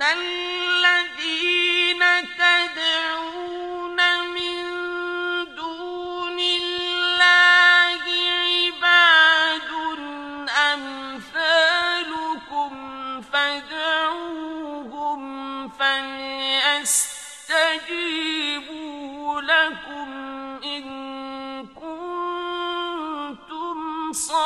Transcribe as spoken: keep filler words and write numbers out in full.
الذين تدعون من دون الله عباد أمثالكم فادعوهم فليستجيبوا لكم إن كنتم صادقين